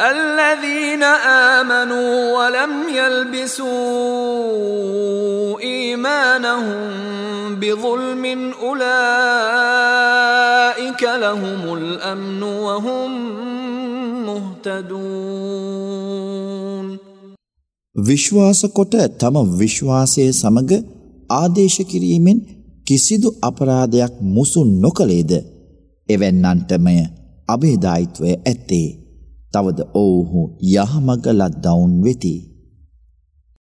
الذين آمنوا ولم يلبسوا إيمانهم بظلم أولئك لهم الأمن وهم مهتدون. විශ්වාස කොට තම විශ්වාසයේ සමග ආදේශ කිරීමෙන් කිසිදු අපරාධයක් මුසු නොකළේද එවැන්නන්ටමය අභේදායිත්වය ඇත්තේ. තවද ඔවුහු යහමඟ ලද්දවුන් වෙති.